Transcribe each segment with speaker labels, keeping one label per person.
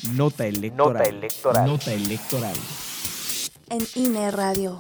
Speaker 1: Nota electoral. Nota electoral.
Speaker 2: En INE Radio.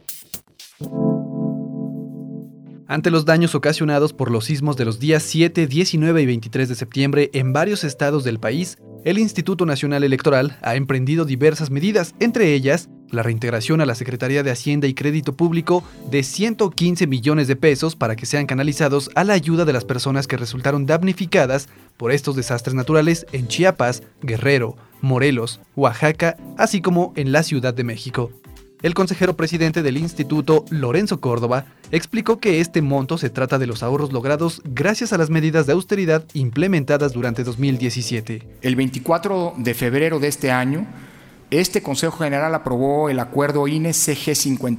Speaker 3: Ante los daños ocasionados por los sismos de los días 7, 19 y 23 de septiembre en varios estados del país, el Instituto Nacional Electoral ha emprendido diversas medidas, entre ellas la reintegración a la Secretaría de Hacienda y Crédito Público de 115 millones de pesos para que sean canalizados a la ayuda de las personas que resultaron damnificadas por estos desastres naturales en Chiapas, Guerrero, Morelos, Oaxaca, así como en la Ciudad de México. El consejero presidente del instituto, Lorenzo Córdoba, explicó que este monto se trata de los ahorros logrados gracias a las medidas de austeridad implementadas durante 2017.
Speaker 4: El 24 de febrero de este año, este Consejo General aprobó el acuerdo INE-CG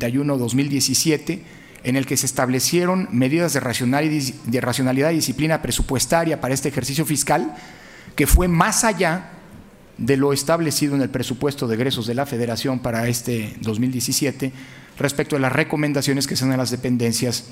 Speaker 4: 51-2017, en el que se establecieron medidas de racionalidad y disciplina presupuestaria para este ejercicio fiscal, que fue más allá de lo establecido en el presupuesto de egresos de la Federación para este 2017 respecto a las recomendaciones que se dan a las dependencias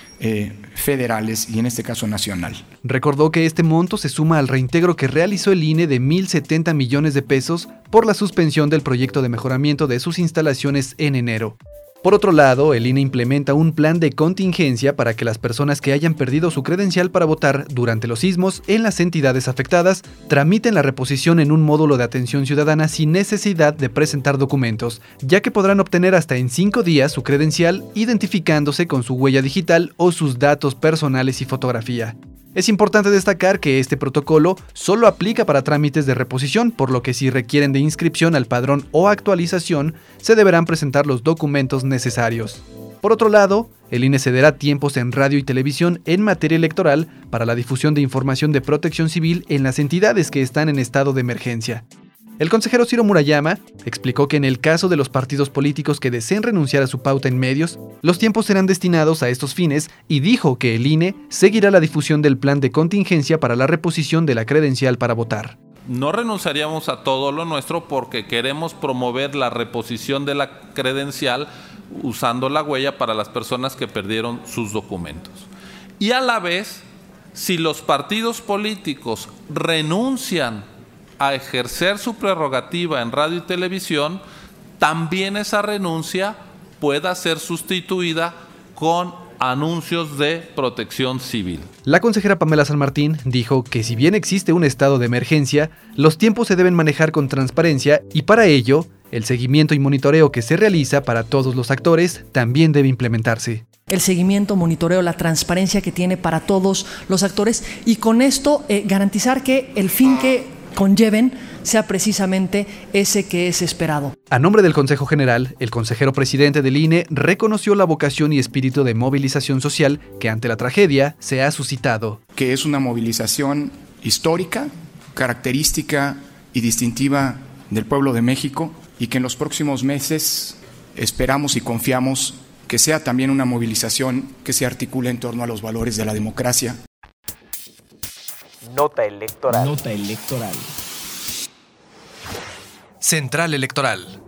Speaker 4: federales y en este caso nacional.
Speaker 3: Recordó que este monto se suma al reintegro que realizó el INE de 1,070 millones de pesos por la suspensión del proyecto de mejoramiento de sus instalaciones en enero. Por otro lado, el INE implementa un plan de contingencia para que las personas que hayan perdido su credencial para votar durante los sismos en las entidades afectadas tramiten la reposición en un módulo de atención ciudadana sin necesidad de presentar documentos, ya que podrán obtener hasta en 5 días su credencial identificándose con su huella digital o sus datos personales y fotografía. Es importante destacar que este protocolo solo aplica para trámites de reposición, por lo que si requieren de inscripción al padrón o actualización, se deberán presentar los documentos necesarios. Por otro lado, el INE cederá tiempos en radio y televisión en materia electoral para la difusión de información de protección civil en las entidades que están en estado de emergencia. El consejero Ciro Murayama explicó que en el caso de los partidos políticos que deseen renunciar a su pauta en medios, los tiempos serán destinados a estos fines y dijo que el INE seguirá la difusión del plan de contingencia para la reposición de la credencial para votar.
Speaker 5: No renunciaríamos a todo lo nuestro porque queremos promover la reposición de la credencial usando la huella para las personas que perdieron sus documentos. Y a la vez, si los partidos políticos renuncian a ejercer su prerrogativa en radio y televisión, también esa renuncia pueda ser sustituida con anuncios de protección civil.
Speaker 3: La consejera Pamela San Martín dijo que si bien existe un estado de emergencia, los tiempos se deben manejar con transparencia y para ello, el seguimiento y monitoreo que se realiza para todos los actores también debe implementarse.
Speaker 6: El seguimiento, monitoreo, la transparencia que tiene para todos los actores y con esto garantizar que el fin que conlleven sea precisamente ese que es esperado.
Speaker 3: A nombre del Consejo General, el consejero presidente del INE reconoció la vocación y espíritu de movilización social que ante la tragedia se ha suscitado.
Speaker 4: Que es una movilización histórica, característica y distintiva del pueblo de México y que en los próximos meses esperamos y confiamos que sea también una movilización que se articule en torno a los valores de la democracia.
Speaker 1: Nota electoral. Nota electoral.
Speaker 3: Central Electoral.